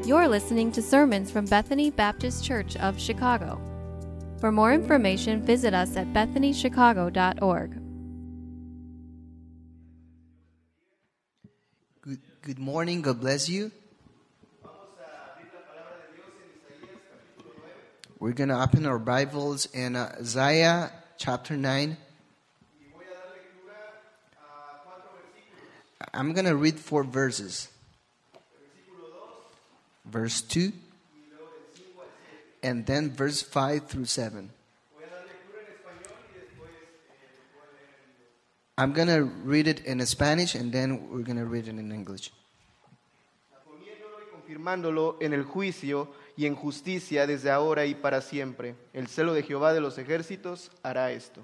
You're listening to sermons from Bethany Baptist Church of Chicago. For more information, visit us at bethanychicago.org. Good morning. God bless you. We're going to open our Bibles in Isaiah chapter 9. I'm going to read 4 verses. Verse 2, and then verse 5 through 7. I'm going to read it in Spanish and then we're going to read it in English. Poniéndolo y confirmándolo en el juicio y en justicia desde ahora y para siempre. El celo de Jehová de los ejércitos hará esto.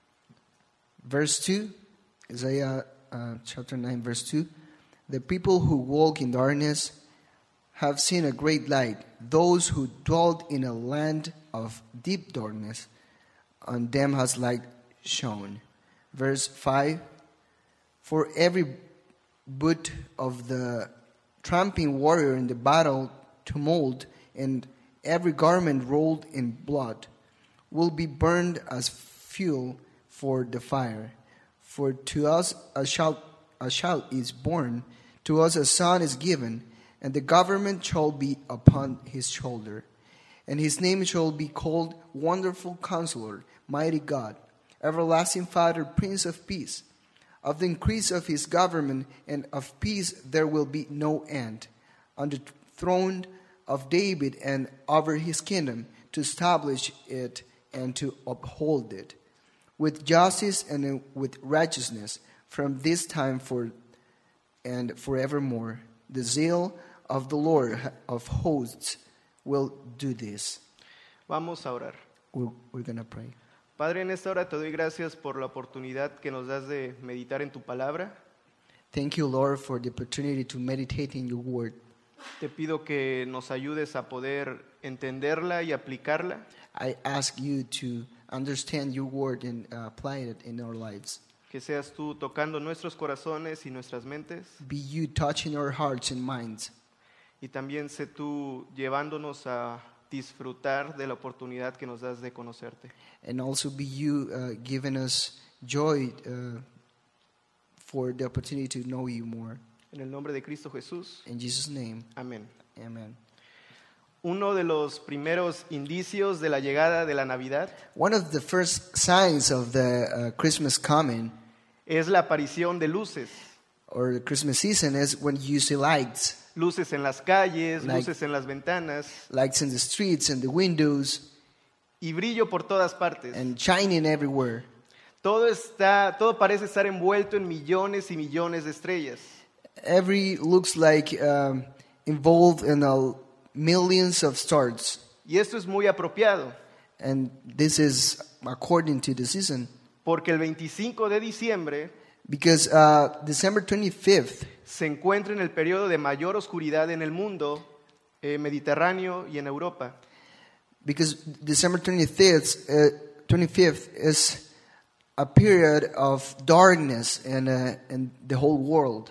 Verse 2, Isaiah chapter 9, verse 2. The people who walk in darkness have seen a great light. Those who dwelt in a land of deep darkness, on them has light shone. Verse 5, for every boot of the tramping warrior in the battle tumult, and every garment rolled in blood, will be burned as fuel for the fire. For to us a child is born, to us a son is given, and the government shall be upon his shoulder. And his name shall be called Wonderful Counselor, Mighty God, Everlasting Father, Prince of Peace. Of the increase of his government and of peace there will be no end. On the throne of David and over his kingdom, to establish it and to uphold it, with justice and with righteousness, from this time forth and forevermore. The zeal of the Lord of hosts will do this. Vamos a orar. We're going to pray. Padre, en esta hora te doy gracias por la oportunidad que nos das de meditar en tu palabra. Thank you, Lord, for the opportunity to meditate in your word. Te pido que nos ayudes a poder entenderla y aplicarla. I ask you to understand your word and apply it in our lives. Que seas tú tocando nuestros corazones y nuestras mentes. Be you touching our hearts and minds. Y también sé tú llevándonos a disfrutar de la oportunidad que nos das de conocerte. And also be you giving us joy for the opportunity to know you more. En el nombre de Cristo Jesús. In Jesus' name, Amén. amen. Uno de los primeros indicios de la llegada de la Navidad One of the first signs of the Christmas coming es la aparición de luces. or the Christmas season is when you see lights. Luces en las calles, Like- luces en las ventanas Lights in the streets and the windows y brillo por todas partes. and shining everywhere. Todo parece estar envuelto en millones y millones de estrellas. Every looks like involved in millions of stars. Y esto es muy apropiado, And this is according to the season. porque el 25 de diciembre Because December 25th se encuentra en el periodo de mayor oscuridad en el mundo mediterráneo y en Europa. Because December 25th is a period of darkness in the whole world.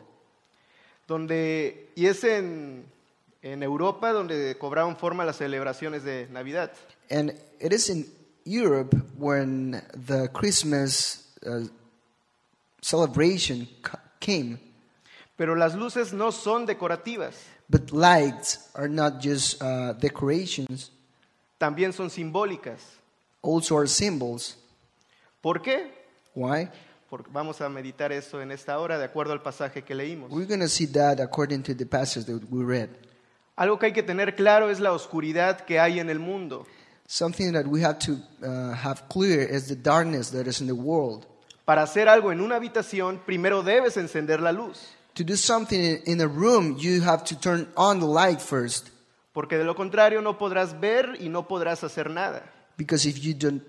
Y es en Europa donde cobraron forma las celebraciones de Navidad. And it is in Europe when the Christmas celebration came. Pero las luces no son decorativas, But lights are not just decorations, también son simbólicas. also are symbols. ¿Por qué? Why? Porque vamos a meditar eso en esta hora de acuerdo al pasaje que leímos. We're going to see that according to the passage that we read. Algo que hay que tener claro es la oscuridad que hay en el mundo. Something that we have to have clear is the darkness that is in the world. Para hacer algo en una habitación, primero debes encender la luz, To do something in a room, you have to turn on the light first. porque de lo contrario no podrás ver y no podrás hacer nada. Because if you don't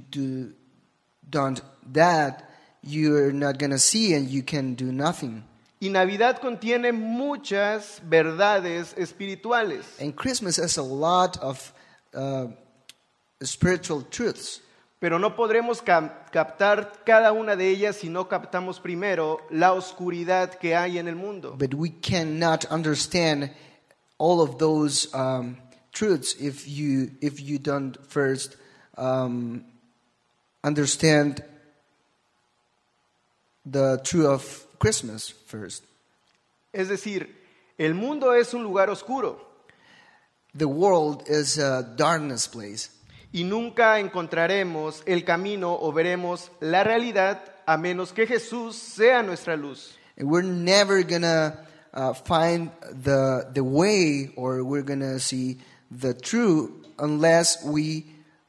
that, you're not going to see and you can do nothing. Y Navidad contiene muchas verdades espirituales. And Christmas has a lot of spiritual truths. Pero no podremos captar cada una de ellas si no captamos primero la oscuridad que hay en el mundo. But we cannot understand all of those truths if you don't first understand the truth of Christmas first. Es decir, el mundo es un lugar oscuro The world is a darkness place, y nunca encontraremos el camino o veremos la realidad a menos que Jesús sea nuestra luz. and we're never gonna find the way, or we're gonna see the truth unless we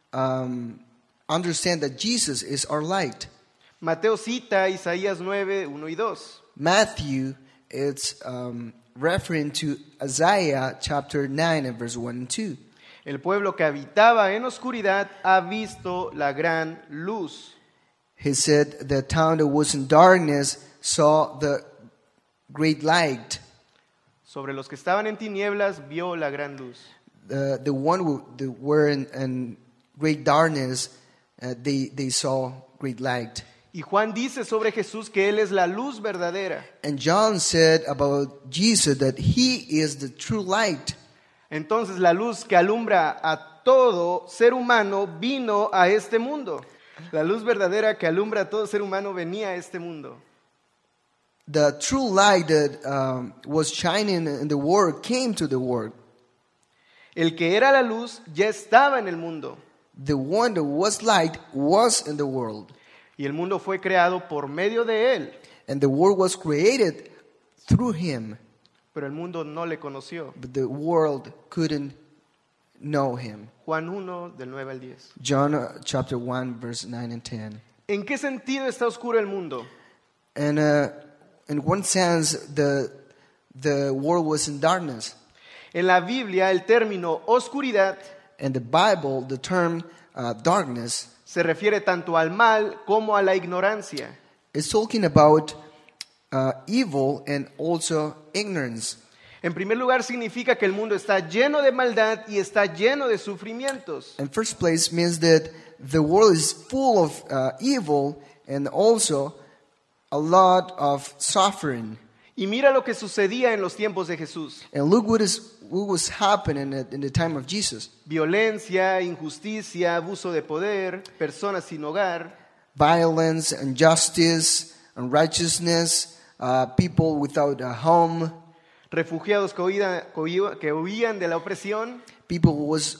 understand that Jesus is our light. Mateo cita Isaías 9, 1 y 2. Matthew, it's referring to Isaiah chapter 9 and verse 1 and 2. El pueblo que habitaba en oscuridad ha visto la gran luz. He said, the town that was in darkness saw the great light. Sobre los que estaban en tinieblas vio la gran luz. The one that were in great darkness, they saw great light. Y Juan dice sobre Jesús que Él es la luz verdadera. And John said about Jesus that he is the true light. Entonces la luz que alumbra a todo ser humano vino a este mundo. La luz verdadera que alumbra a todo ser humano venía a este mundo. The true light that was shining in the world came to the world. El que era la luz ya estaba en el mundo. The one that was light was in the world. Y el mundo fue creado por medio de Él. And the world was created through him. Pero el mundo no le conoció. But the world couldn't know him. Juan 1, del 9 al 10. John chapter 1, verse 9 and 10. ¿En qué sentido está oscuro el mundo? And in one sense, the world was in darkness. En la Biblia el término oscuridad In the Bible, the term darkness se refiere tanto al mal como a la ignorancia. is talking about evil and also ignorance. En primer lugar significa que el mundo está lleno de maldad y está lleno de sufrimientos. In first place means that the world is full of evil and also a lot of suffering. Y mira lo que sucedía en los tiempos de Jesús. And look what was happening in the time of Jesus. Violencia, injusticia, abuso de poder, personas sin hogar, Violence, injustice, unrighteousness, people without a home, refugiados que huían de la opresión, people who was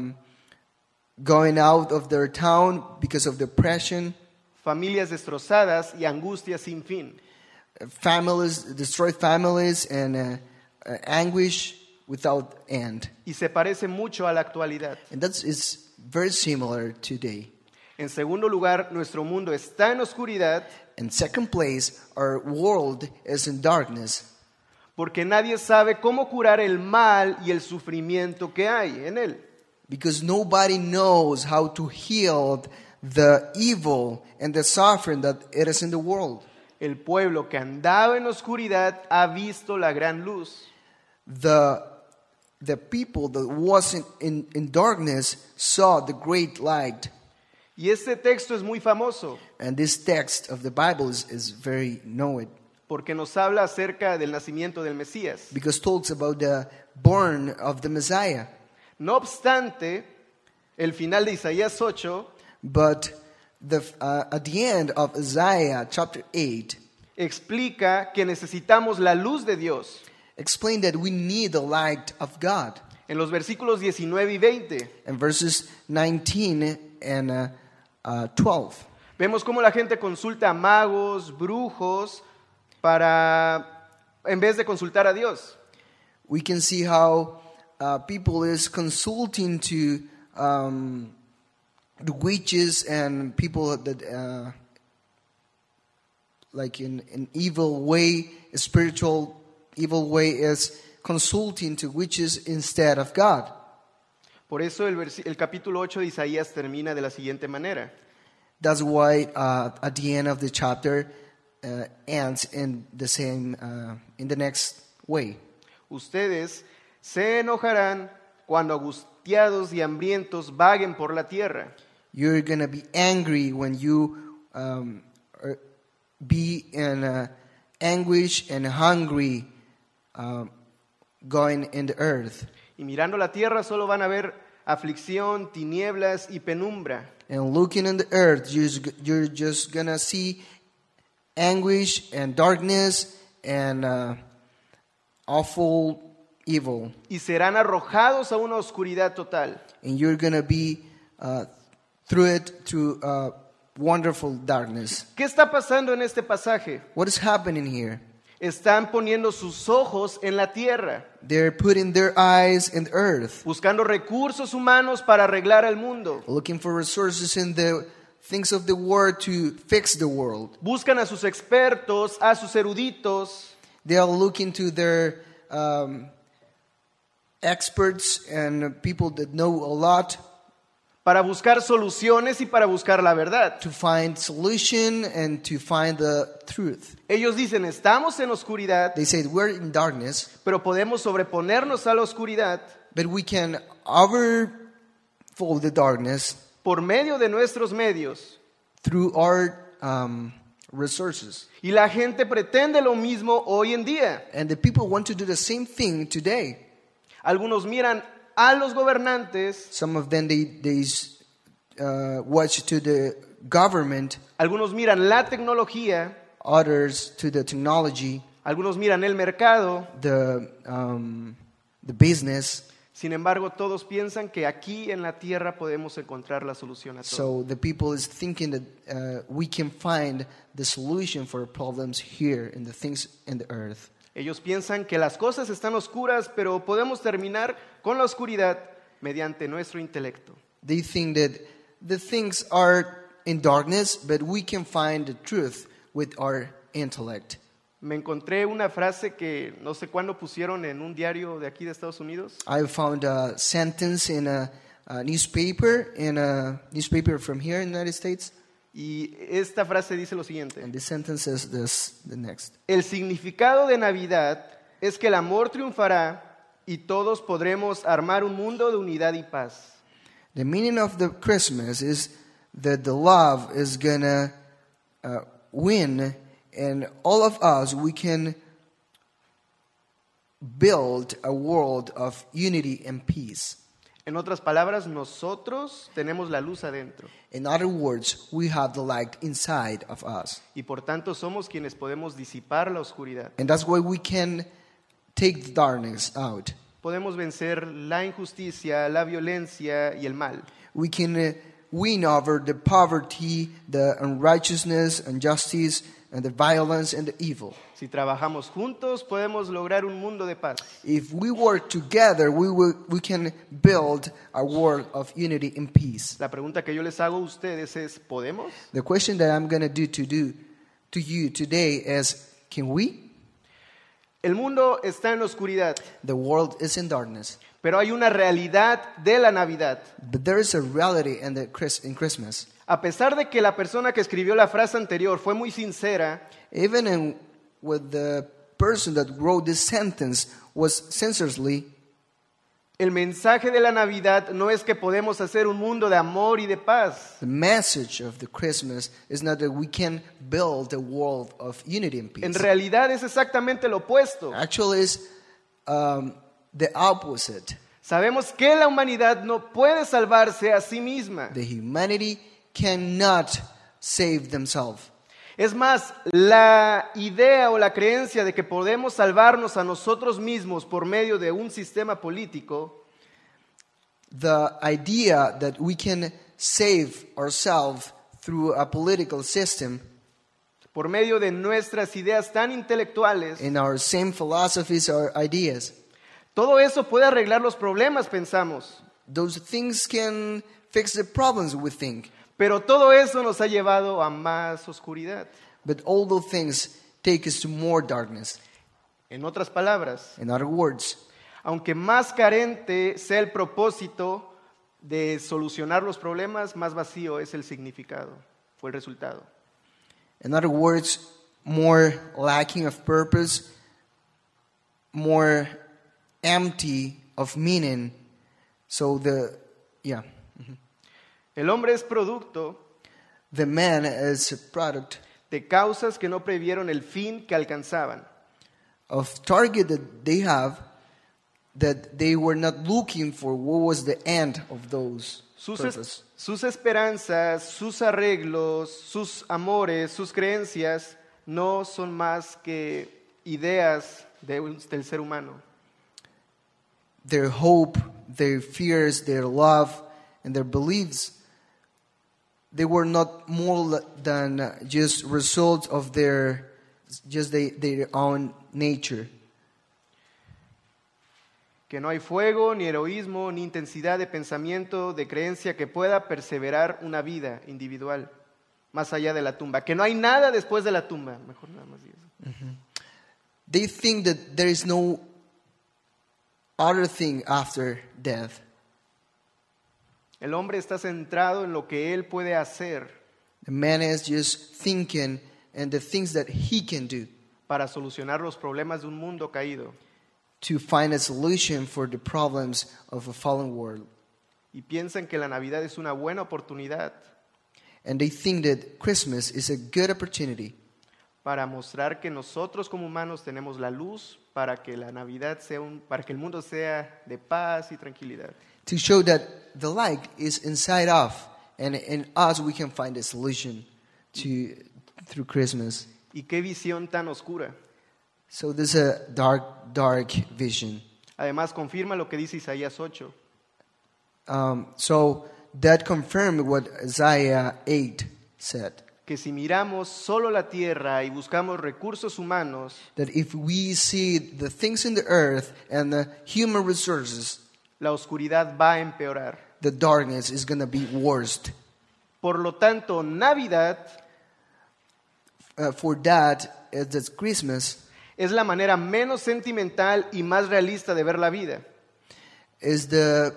going out of their town because of depression, familias destrozadas y angustia sin fin. families, destroyed families, and anguish without end. Y se parece mucho a la actualidad. And that is very similar today. En segundo lugar, nuestro mundo está en oscuridad In second place, our world is in darkness porque nadie sabe cómo curar el mal y el sufrimiento que hay en él. because nobody knows how to heal the evil and the suffering that it is in the world. El pueblo que andaba en oscuridad ha visto la gran luz. The people that was in darkness saw the great light. Y este texto es muy famoso And this text of the Bible is very known porque nos habla acerca del nacimiento del Mesías. because it talks about the born of the Messiah. No obstante, el final de Isaías 8 But at the end of Isaiah chapter 8 explica que necesitamos la luz de Dios. explain that we need the light of God. En los versículos 19 y 20 In verses 19 and 12, vemos cómo la gente consulta a magos, brujos, en vez de consultar a Dios. we can see how people is consulting to the witches and people that like in evil way, a spiritual evil way, is consulting to witches instead of God. Por eso el capítulo 8 de Isaías termina de la siguiente manera. That's why at the end of the chapter ends in the next way. Ustedes se enojarán cuando angustiados y hambrientos vaguen por la tierra. You're going to be angry when you be in anguish and hungry going in the earth. Y mirando la tierra solo van a ver aflicción, tinieblas y penumbra. And looking in the earth, you're just gonna see anguish and darkness and awful evil. Y serán arrojados a una oscuridad total. And you're gonna be through wonderful darkness. ¿Qué está pasando en este pasaje? What is happening here? Están poniendo sus ojos en la tierra, They're putting their eyes in the earth, buscando recursos humanos para arreglar el mundo. looking for resources in the things of the world to fix the world. Buscan a sus expertos, a sus eruditos, They are looking to their experts and people that know a lot para buscar soluciones y para buscar la verdad. to find solution and to find the truth. Ellos dicen, estamos en oscuridad, They say we're in darkness, pero podemos sobreponernos a la oscuridad but we can overflow the darkness por medio de nuestros medios. through our resources. Y la gente pretende lo mismo hoy en día. And the people want to do the same thing today. Algunos miran a los gobernantes, Some of them they watch to the government, algunos miran la tecnología, others to the technology, algunos miran el mercado. the business. Sin embargo, todos piensan que aquí en la tierra podemos encontrar la solución a todo. So the people is thinking that we can find the solution for problems here in the things in the earth. Ellos piensan que las cosas están oscuras, pero podemos terminar con la oscuridad mediante nuestro intelecto. They think that the things are in darkness, but we can find the truth with our intellect. Me encontré una frase que no sé cuándo pusieron en un diario de aquí de Estados Unidos. I found a sentence in a newspaper from here in the United States, Y esta frase dice lo siguiente. and this sentence says the next. El significado de Navidad es que el amor triunfará y todos podremos armar un mundo de unidad y paz. The meaning of the Christmas is that the love is gonna win, and all of us, we can build a world of unity and peace. En otras palabras, nosotros tenemos la luz adentro In other words, we have the light inside of us. y por tanto somos quienes podemos disipar la oscuridad. And that's why we can take the darkness out. Podemos vencer la injusticia, la violencia y el mal. We can win over the poverty, the unrighteousness, injustice, and the violence and the evil. Si trabajamos juntos, podemos lograr un mundo de paz. If we work together, we can build a world of unity and peace. La pregunta que yo les hago a ustedes es, ¿podemos? The question that I'm going to do to you today is, can we? El mundo está en la oscuridad, The world is in darkness, pero hay una realidad de la Navidad. but there is a reality in Christmas. A pesar de que la persona que escribió la frase anterior fue muy sincera, Even with the person that wrote this sentence was sincerely, el mensaje de la Navidad no es que podemos hacer un mundo de amor y de paz. the message of the Christmas is not that we can build a world of unity and peace. En realidad es exactamente lo opuesto. Actually, it's the opposite. Sabemos que la humanidad no puede salvarse a sí misma. The humanity cannot save themselves. Es más, la idea o la creencia de que podemos salvarnos a nosotros mismos por medio de un sistema político The idea that we can save ourselves through a political system por medio de nuestras ideas tan intelectuales, in our same philosophies or ideas, todo eso puede arreglar los problemas, pensamos. those things can fix the problems we think. Pero todo eso nos ha llevado a más oscuridad. But all those things take us to more darkness. En otras palabras, In other words, aunque más carente sea el propósito de solucionar los problemas, más vacío es el significado o el resultado. more lacking of purpose, more empty of meaning. So El hombre es producto the man is a product de causas que no previeron el fin que alcanzaban. of target that they have that they were not looking for what was the end of those purposes. Sus esperanzas, sus arreglos, sus amores, sus creencias no son más que ideas del ser humano. Their hope, their fears, their love, and their beliefs, they were not more than just results of their own nature. Que no hay fuego, ni heroísmo, ni intensidad de pensamiento, de creencia que pueda perseverar una vida individual más allá de la tumba. Que no hay nada después de la tumba. Mejor nada más digo eso. They think that there is no other thing after death. El hombre está centrado en lo que él puede hacer The man is just thinking and the things that he can do para solucionar los problemas de un mundo caído. to find a solution for the problems of a fallen world. Y piensan que la Navidad es una buena oportunidad And they think that Christmas is a good opportunity para mostrar que nosotros como humanos tenemos la luz para que la Navidad para que el mundo sea de paz y tranquilidad. to show that the light is inside of, and in us we can find a solution through Christmas. Y qué visión tan oscura. So this is a dark vision. Además confirma lo que dice Isaías 8. So that confirmed what Isaiah 8 said, Que si miramos solo la tierra y buscamos recursos humanos, that if we see the things in the earth and the human resources, la oscuridad va a empeorar. the darkness is going to be worst. Por lo tanto, Navidad For that, that's Christmas es la manera menos sentimental y más realista de ver la vida. is the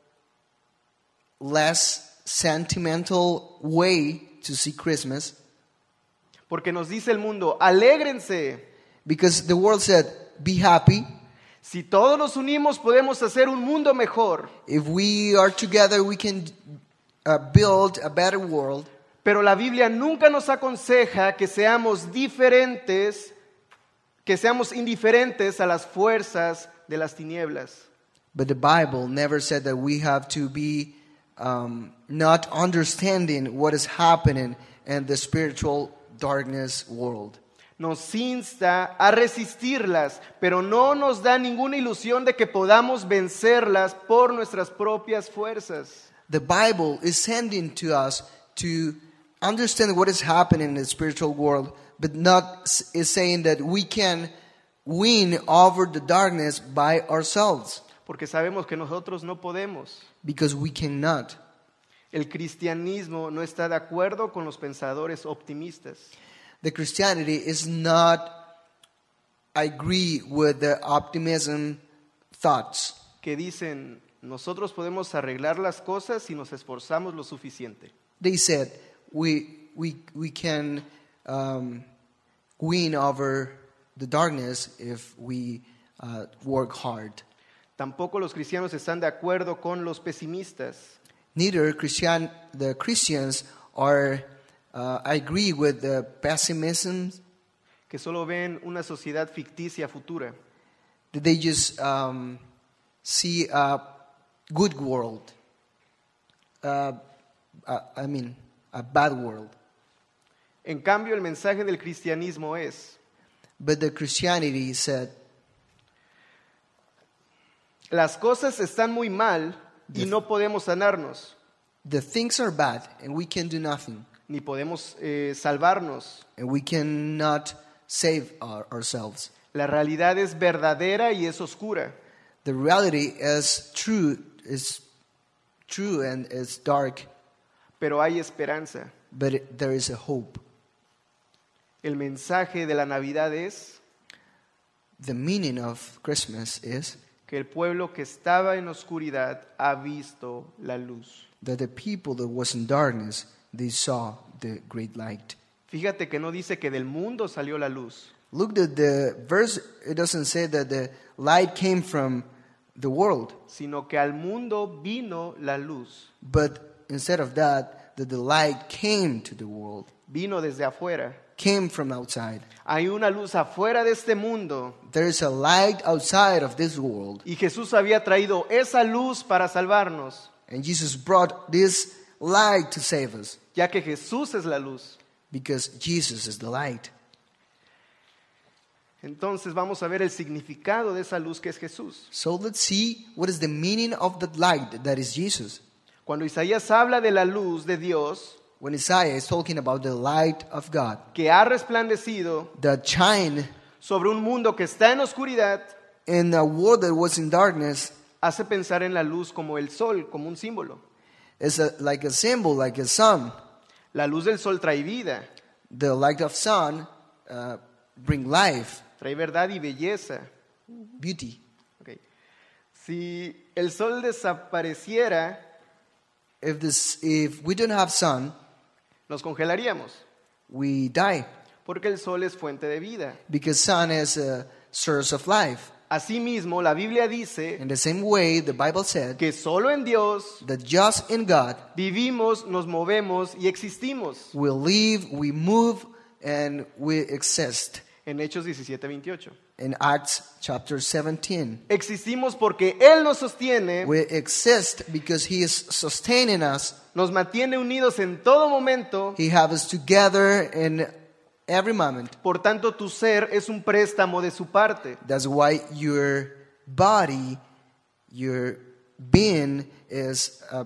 less sentimental way to see Christmas, Porque nos dice el mundo, alégrense. because the world said, be happy. Si todos nos unimos podemos hacer un mundo mejor. If we are together, we can build a better world. Pero la Biblia nunca nos aconseja que seamos diferentes, que seamos indiferentes a las fuerzas de las tinieblas. But the Bible never said that we have to be not understanding what is happening in the spiritual darkness world. Nos insta a resistirlas, pero no nos da ninguna ilusión de que podamos vencerlas por nuestras propias fuerzas. The Bible is sending to us to understand what is happening in the spiritual world, but is saying that we can win over the darkness by ourselves, Porque sabemos que nosotros no podemos. because we cannot. El cristianismo no está de acuerdo con los pensadores optimistas. The Christianity is not agree with the optimism thoughts Que dicen, nosotros podemos arreglar las cosas si nos esforzamos lo suficiente. They said we can win over the darkness if we work hard. Tampoco los cristianos están de acuerdo con los pesimistas, Neither the Christians are agree with the pessimism que solo ven una sociedad ficticia futura. that they just see a good world. A bad world. En cambio, el mensaje del cristianismo es, But the Christianity said, las cosas están muy mal y no podemos sanarnos, the things are bad and we can do nothing. ni podemos salvarnos. And we cannot save ourselves. La realidad es verdadera y es oscura. The reality is true and is dark, Pero hay esperanza. but there is a hope. El mensaje de la Navidad es The meaning of Christmas is que el pueblo que estaba en oscuridad ha visto la luz. that the people that was in darkness, they saw the great light. Fíjate que no dice que del mundo salió la luz, Look at the verse, it doesn't say that the light came from the world, sino que al mundo vino la luz. but instead of that the light came to the world, Vino desde afuera. came from outside. Hay una luz afuera de este mundo There is a light outside of this world. y Jesús había traído esa luz para salvarnos, And Jesus brought this light to save us ya que Jesús es la luz. because Jesus is the light. Entonces vamos a ver el significado de esa luz que es Jesús. So let's see what is the meaning of that light that is Jesus. Cuando Isaías habla de la luz de Dios When Isaiah is talking about the light of God que ha resplandecido that shine sobre un mundo que está en oscuridad, in a world that was in darkness, hace pensar en la luz como el sol, como un símbolo. is like a symbol, like a sun. La luz del sol trae vida, The light of sun bring life, trae verdad y belleza. beauty. Ok. Si el sol desapareciera, If we don't have sun, nos congelaríamos, we die porque el sol es fuente de vida. because sun is a source of life. Asimismo, la Biblia dice In the same way, the Bible said que solo en Dios that just in God vivimos, nos movemos y existimos. we live, we move, and we exist. En Hechos 17:28. In Acts chapter 17, Existimos porque Él nos sostiene, we exist because He is sustaining us. nos mantiene unidos en todo momento. He has us together in every moment. Por tanto, tu ser es un préstamo de su parte. That's why your body, your being is a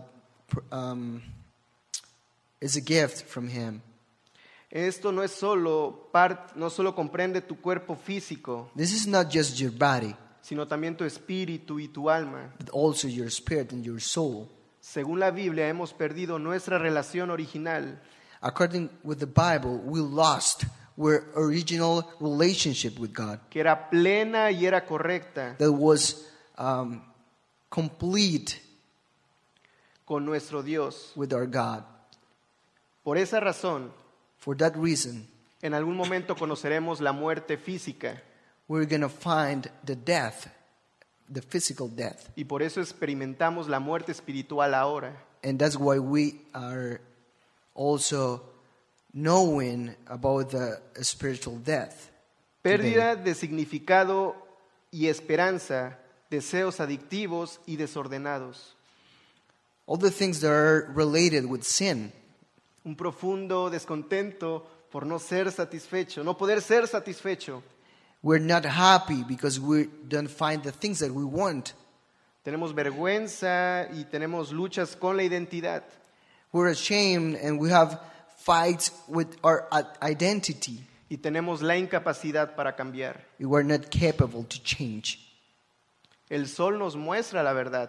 gift from Him. Esto no es no solo comprende tu cuerpo físico, This is not just your body, sino también tu espíritu y tu alma. but also your spirit and your soul. Según la Biblia, hemos perdido nuestra relación original, According with the Bible, we lost our original relationship with God que era plena y era correcta that was complete con nuestro Dios. with our God. Por esa razón, For that reason, en algún momento conoceremos la muerte física we're going to find the death, the physical death. y por eso experimentamos la muerte espiritual ahora. And that's why we are also knowing about the spiritual death. Pérdida de significado y esperanza, deseos adictivos y desordenados. All the things that are related with sin. Un profundo descontento por no ser satisfecho, no poder ser satisfecho. We're not happy because we don't find the things that we want. Tenemos vergüenza y tenemos luchas con la identidad. We're ashamed and we have fights with our identity. Y tenemos la incapacidad para cambiar. We were not capable to change. El sol nos muestra la verdad.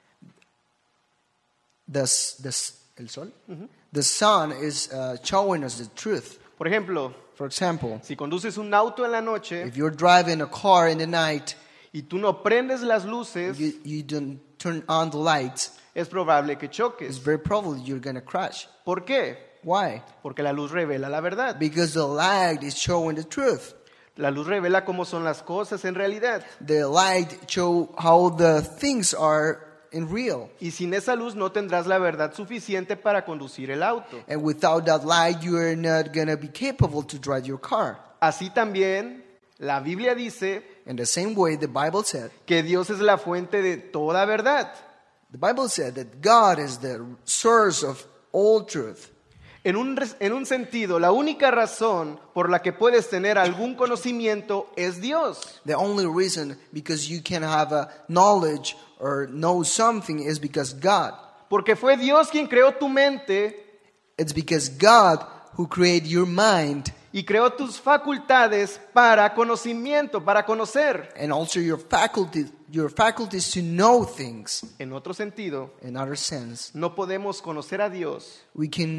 El sol? The sun is showing us the truth. Por ejemplo, For example, si conduces un auto en la noche if you're driving a car in the night, y tú no prendes las luces, you don't turn on the lights, es probable que it's choques. very probably you're going to crash. ¿Por qué? Why? Porque la luz revela la verdad. Because the light is showing the truth. La luz revela cómo son las cosas en realidad. The light show how the things are in real. Y sin esa luz no tendrás la verdad suficiente para conducir el auto. And without that light, you are not going to be capable to drive your car. Así también, la Biblia dice In the same way, the Bible said, que Dios es la fuente de toda verdad. the Bible said that God is the source of all truth. En un sentido, la única razón por la que puedes tener algún conocimiento es Dios. The only reason because you can have a knowledge or know something is because God. Porque fue Dios quien creó tu mente It's because God who created your mind y creó tus facultades para conocimiento, para conocer. and also your faculties to know things. En otro sentido, In other sense, no podemos conocer a Dios we can't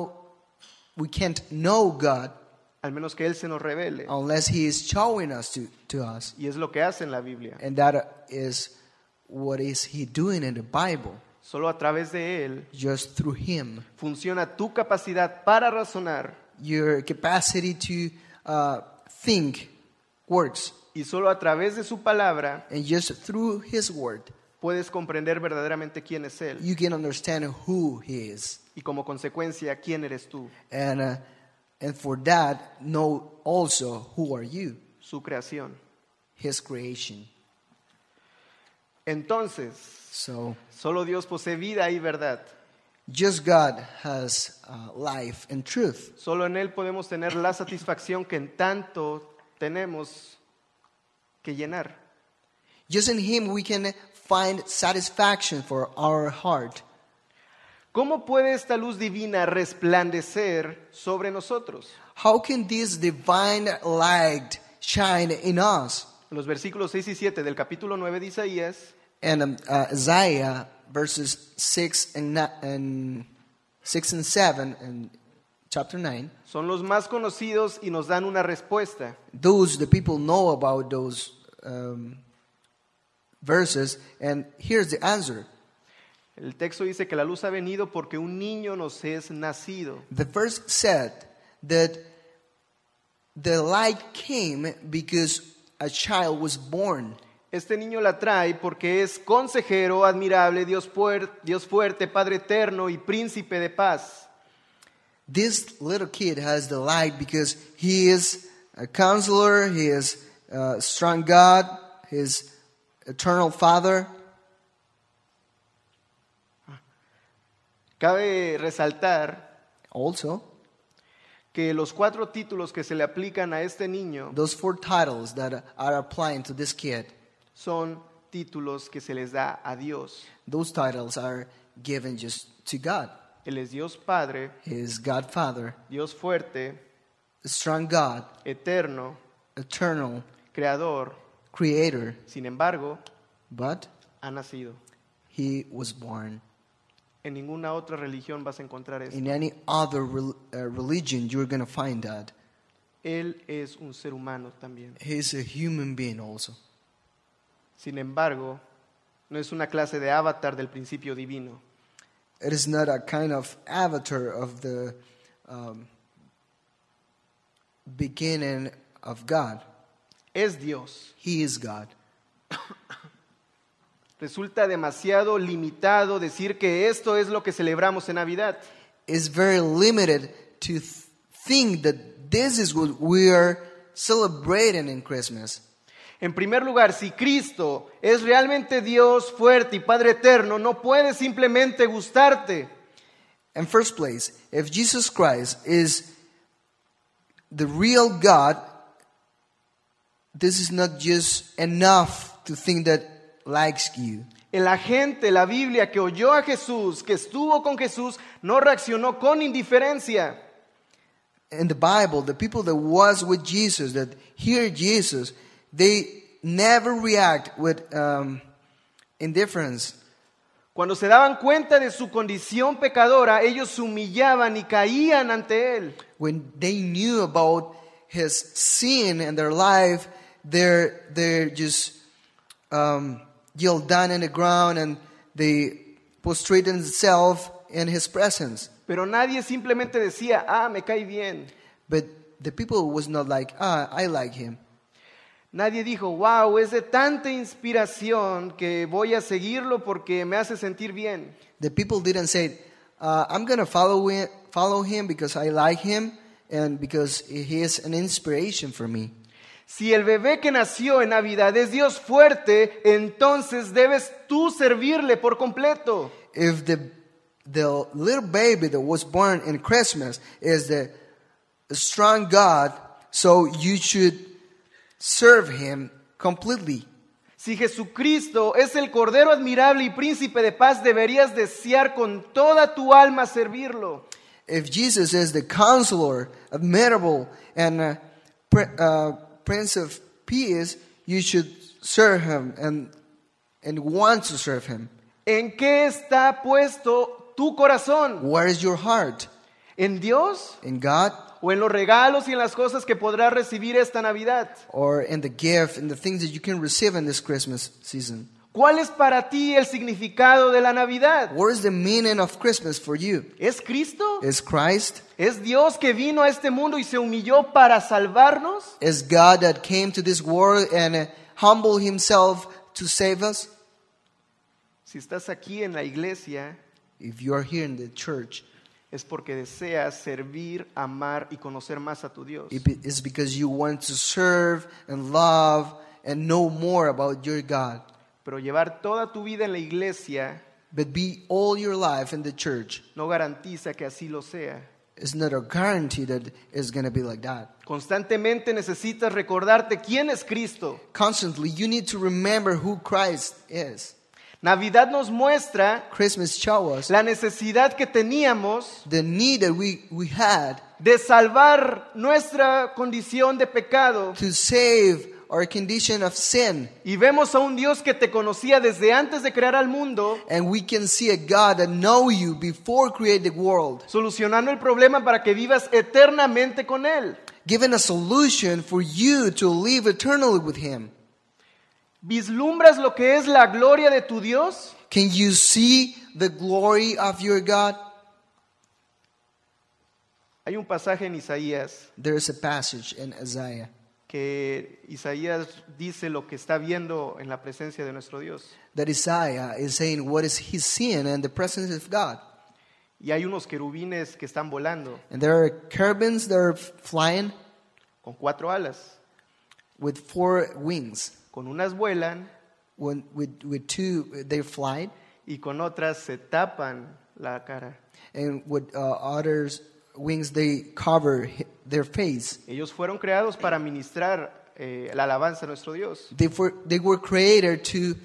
know God al menos que Él se nos revele. unless He is showing us to us. Y es lo que hace en la Biblia. And that is what is He doing in the Bible. Solo a través de Él Just through Him. funciona tu capacidad para razonar Your capacity to think works. y solo a través de su palabra And just through His word, puedes comprender verdaderamente quién es Él you can understand who He is. y como consecuencia quién eres tú. And And for that, know also who are you, su creación. His creation. Entonces, So, solo Dios posee vida y verdad. just God has life and truth. Solo en Él podemos tener la satisfacción que en tanto tenemos que llenar. Just in Him we can find satisfaction for our heart. ¿Cómo puede esta luz divina resplandecer sobre nosotros? How can this divine light shine in us? Los versículos 6 y 7 del capítulo 9 de Isaías And Isaiah verses 6 and 7 and chapter 9. son los más conocidos y nos dan una respuesta. The people know about those verses, and here's the answer. El texto dice que la luz ha venido porque un niño nos es nacido. The verse said that the light came because a child was born. Este niño la trae porque es consejero, admirable, Dios fuerte, Padre eterno y príncipe de paz. This little kid has the light because he is a counselor, he is a strong God, his eternal Father. Cabe resaltar Also, que los 4 títulos que se le aplican a este niño those 4 titles that are applying to this kid, son títulos que se les da a Dios. those titles are given just to God. Él es Dios Padre, He is God Father, Dios fuerte, a strong God, eterno, eternal, creador. creator, Sin embargo, but ha nacido. he was born. En ninguna otra religión vas a encontrar esto. In any other religion, you're going to find that. Él es un ser humano también. He's a human being also. Sin embargo, no es una clase de avatar del principio divino. It is not a kind of avatar of the beginning of God. Es Dios. He is God. Resulta demasiado limitado decir que esto es lo que celebramos en Navidad. It's very limited to think that this is what we are celebrating in Christmas. En primer lugar, si Cristo es realmente Dios fuerte y Padre eterno, no puede simplemente gustarte. In first place, if Jesus Christ is the real God, this is not just enough to think that likes you. La gente, la Biblia, que oyó a Jesús, que estuvo con Jesús, no reaccionó con indiferencia. In the Bible, the people that was with Jesus, that hear Jesus, they never react with indifference. Cuando se daban cuenta de su condición pecadora, ellos se humillaban y caían ante Él. When they knew about his sin in their life, they're just yelled down in the ground and they prostrated themselves in his presence. Pero nadie simplemente decía, me cae bien. But the people was not like, I like him. Nadie dijo, wow, es de tanta inspiración que voy a seguirlo porque me hace sentir bien. The people didn't say, I'm going to follow him because I like him and because he is an inspiration for me. Si el bebé que nació en Navidad es Dios fuerte, entonces debes tú servirle por completo. If the little baby that was born in Christmas is the strong God, so you should serve him completely. Si Jesucristo es el Cordero admirable y príncipe de paz, deberías desear con toda tu alma servirlo. If Jesus is the counselor, admirable, and Prince of Peace, you should serve him and want to serve him. ¿En qué está puesto tu corazón? Where is your heart? ¿En Dios? In God? ¿O en los regalos y en las cosas que podrás recibir esta Navidad? Or in the gift and the things that you can receive in this Christmas season? ¿Cuál es para ti el significado de la Navidad? What is the meaning of Christmas for you? ¿Es Cristo? Is Christ? ¿Es Dios que vino a este mundo y se humilló para salvarnos? Is God that came to this world and humbled himself to save us? Si estás aquí en la iglesia, If you are here in the church, es porque deseas servir, amar y conocer más a tu Dios. It's because you want to serve and love and know more about your God. Pero llevar toda tu vida en la iglesia But be all your life in the church no garantiza que así lo sea. is not a guarantee that it's going to be like that. Constantemente necesitas recordarte quién es Cristo. Constantly, you need to remember who Christ is. Navidad nos muestra Christmas shows us la necesidad que teníamos the need that we had de salvar nuestra condición de pecado. to save our condition of sin. Y vemos a un Dios que te conocía desde antes de crear al mundo, And we can see a God that know you before creating the world, solucionando el problema para que vivas eternamente con Él. giving a solution for you to live eternally with Him. ¿Vislumbras lo que es la gloria de tu Dios? Can you see the glory of your God? Hay un pasaje en Isaías There is a passage in Isaiah que Isaías dice lo que está viendo en la presencia de nuestro Dios. that Isaiah is saying what is he seeing in the presence of God. Y hay unos querubines que están volando And there are cherubims that are flying con 4 alas. with 4 wings. Con unas vuelan With 2 they fly, y con otras se tapan la cara. and with others wings they cover their face. Ellos fueron creados para ministrar la alabanza a nuestro Dios. They were created to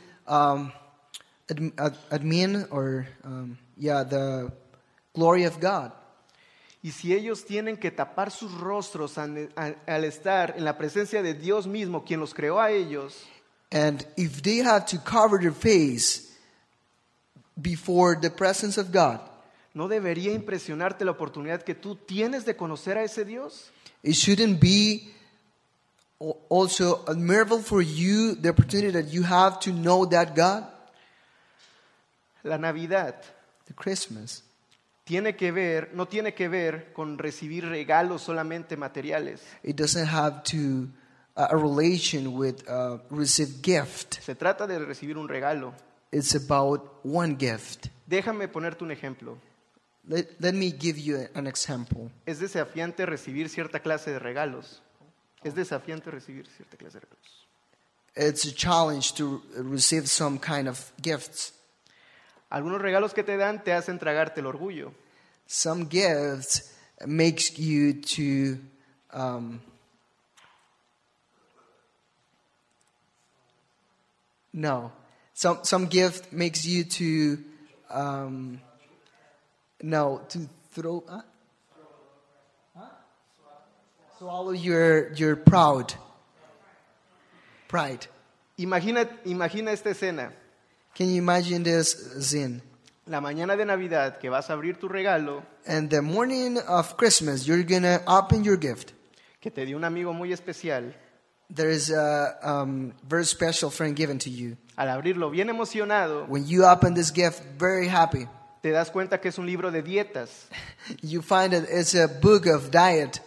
admin or the glory of God. Y si ellos tienen que tapar sus rostros al estar en la presencia de Dios mismo, quien los creó a ellos, And if they have to cover their face before the presence of God, ¿no debería impresionarte la oportunidad que tú tienes de conocer a ese Dios? it shouldn't be also a miracle for you, the opportunity that you have to know that God? La Navidad The Christmas. no tiene que ver con recibir regalos solamente materiales. It doesn't have to a relation with receive gift. Se trata de recibir un regalo. It's about one gift. Déjame ponerte un ejemplo. Let me give you an example. Es desafiante recibir cierta clase de regalos. Es desafiante recibir cierta clase de regalos. It's a challenge to receive some kind of gifts. Algunos regalos que te dan te hacen tragarte el orgullo. Some gifts makes you to no. Some gift makes you to to throw swallow your pride. Imagina esta escena. Can you imagine this scene? La mañana de Navidad que vas a abrir tu regalo And the morning of Christmas, you're gonna open your gift. que te dio un amigo muy especial. There is a very special friend given to you. Al abrirlo bien emocionado, When you open this gift, very happy, te das cuenta que es un libro de dietas. you find that it's a book of diet.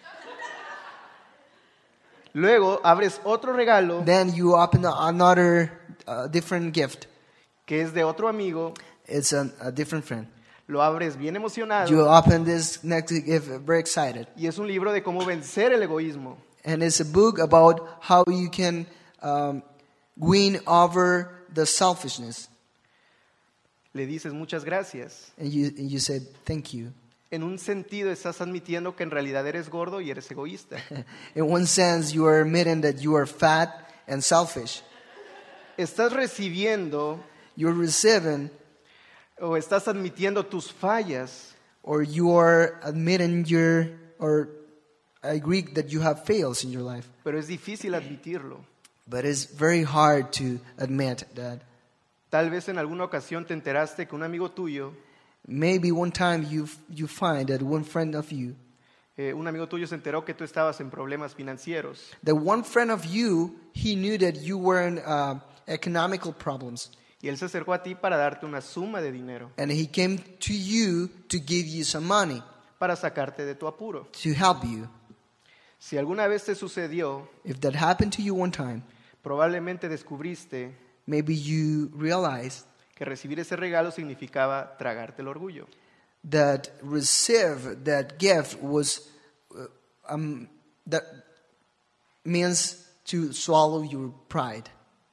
Luego abres otro regalo Then you open another different gift. que es de otro amigo. It's a different friend. Lo abres bien emocionado You open this next gift very excited. y es un libro de cómo vencer el egoísmo. And it's a book about how you can win over the selfishness. Le dices muchas gracias. And you said, thank you. En un sentido estás admitiendo que en realidad eres gordo y eres egoísta. In one sense, you are admitting that you are fat and selfish. Estás recibiendo You're receiving, o estás admitiendo tus fallas, or you are admitting or agree that you have fails in your life. pero es difícil admitirlo. But it's very hard to admit that. Tal vez en alguna ocasión te enteraste que un amigo tuyo, Maybe one time you find that one friend of you, un amigo tuyo se enteró que tú estabas en problemas financieros that one friend of you, he knew that you were in economical problems. y él se acercó a ti para darte una suma de dinero And he came to you to give you some money para sacarte de tu apuro. to help you. Si alguna vez te sucedió, If that happened to you one time, probablemente descubriste maybe you realized que recibir ese regalo significaba tragarte el orgullo. that receive that gift was that means to swallow your pride.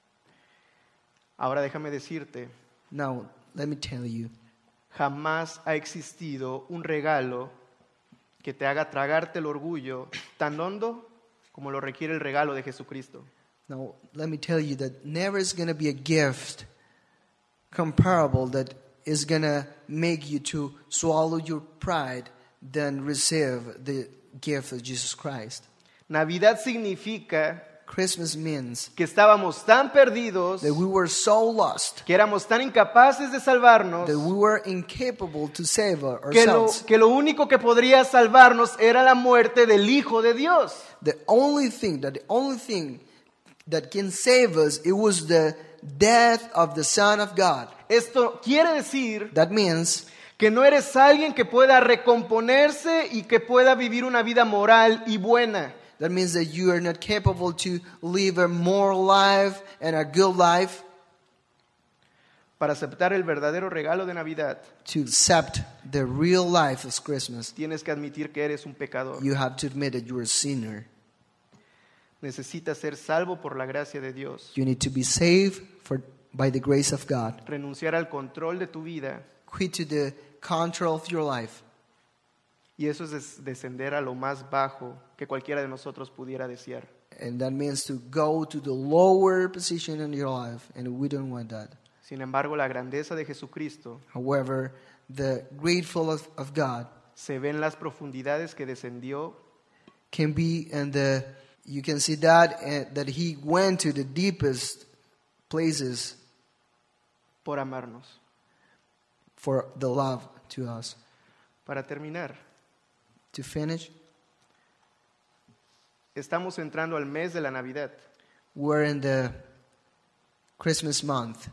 Ahora déjame decirte, Now, let me tell you, jamás ha existido un regalo que te haga tragarte el orgullo tan hondo como lo requiere el regalo de Jesucristo. now let me tell you that never is going to be a gift comparable that is going to make you to swallow your pride than receive the gift of Jesus Christ. Navidad significa Christmas means que estábamos tan perdidos, that we were so lost, que éramos tan incapaces de salvarnos, that we were incapable to save que ourselves. lo único que podría salvarnos era la muerte del Hijo de Dios. The only thing that can save us, it was the death of the Son of God. Esto quiere decir That means que no eres alguien que pueda recomponerse y que pueda vivir una vida moral y buena. that you are not capable to live a moral life and a good life. Para aceptar el verdadero regalo de Navidad, To accept the real life of Christmas, tienes que admitir que eres un pecador. you have to admit that you're a sinner. Necesitas ser salvo por la gracia de Dios. You need to be saved by the grace of God. Renunciar al control de tu vida. Quit to the control of your life. Y eso es descender a lo más bajo que cualquiera de nosotros pudiera desear. And that means to go to the lower position in your life. And we don't want that. Sin embargo, la grandeza de Jesucristo However, the gratefulness of God se ve en las profundidades que descendió can be in the, you can see that he went to the deepest places por amarnos. for the love to us. Para terminar, To finish, estamos entrando al mes de la Navidad. we're in the Christmas month.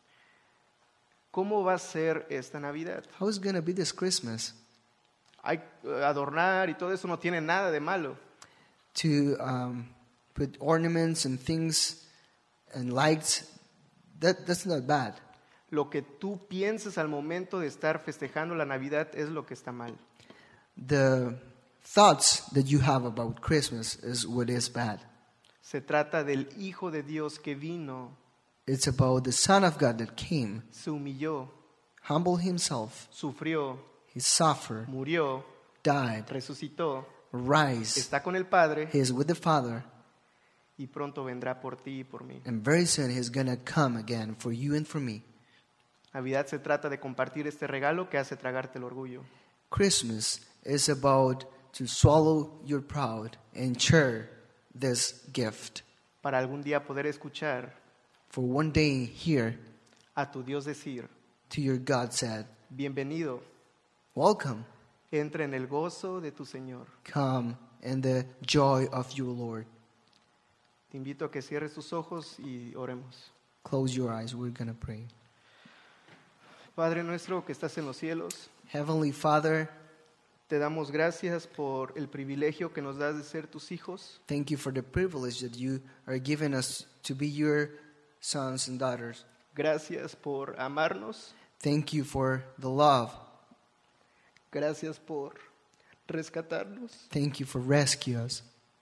¿Cómo va a ser esta Navidad? How is going to be this Christmas? Hay adornar y todo eso no tiene nada de malo. To put ornaments and things and lights, that's not bad. Lo que tú pienses al momento de estar festejando la Navidad es lo que está mal. The thoughts that you have about Christmas is what is bad. Se trata del Hijo de Dios que vino, It's about the Son of God that came, se humilló, humbled himself, sufrió, he suffered, murió, died, resucitó, rise, está con el Padre he is with the Father, y pronto vendrá por ti y por mí. and very soon he's going to come again for you and for me. Navidad se trata de compartir este regalo que hace tragarte el orgullo. Christmas is about to swallow your pride and share this gift. Para algún día poder escuchar For one day here, a tu Dios decir, to your God said, bienvenido, welcome, entra en el gozo de tu Señor. come in the joy of your Lord. Te invito a que cierres tus ojos y oremos. Close your eyes, we're going to pray. Padre nuestro que estás en los cielos, Heavenly Father, te damos gracias por el privilegio que nos das de ser tus hijos. thank you for the privilege that you are giving us to be your sons and daughters. Gracias por amarnos. Thank you for the love. Gracias por rescatarnos. Thank you for rescue us.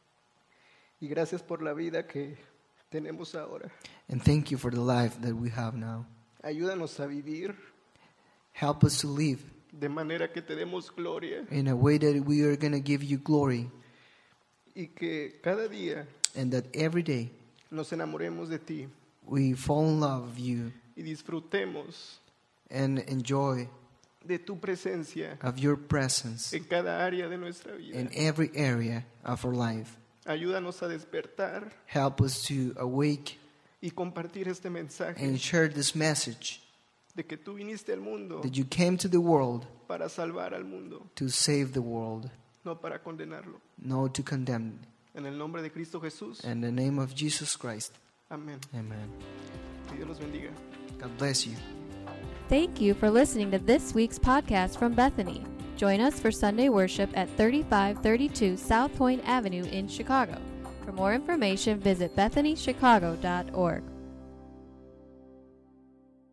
Y gracias por la vida que tenemos ahora. And thank you for the life that we have now. Ayúdanos a vivir Help us to live de manera que te demos gloria in a way that we are going to give you glory, y que cada día and that every day nos enamoremos de ti we fall in love with you y disfrutemos and enjoy de tu presencia of your presence en cada área de nuestra vida. in every area of our life. Ayúdanos a despertar Help us to awake y compartir este mensaje and share this message de que tú viniste al mundo that you came to the world para salvar al mundo, to save the world, no para condenarlo. no to condemn. En el nombre de Cristo Jesús. In the name of Jesus Christ, Amén. amen. Que Dios los bendiga. God bless you. Thank you for listening to this week's podcast from Bethany. Join us for Sunday worship at 3532 South Point Avenue in Chicago. For more information, visit bethanychicago.org.